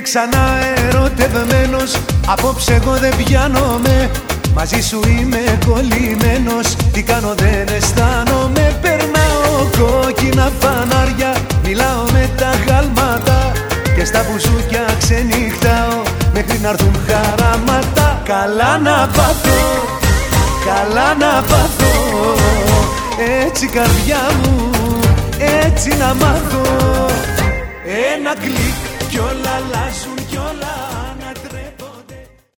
ξανά ερωτευμένος. Απόψε εγώ δεν πιάνομαι, μαζί σου είμαι κολλημένος. Τι κάνω δεν αισθάνομαι, περνάω κόκκινα φανάρια. Μιλάω με τα γάλματα και στα μπουζούκια ξενυχτάω μέχρι να'ρθουν χαράματα. Καλά να πάθω, καλά να πάθω, έτσι καρδιά μου, έτσι να μάθω. Ένα κλικ κι όλα αλλάζουν κι όλα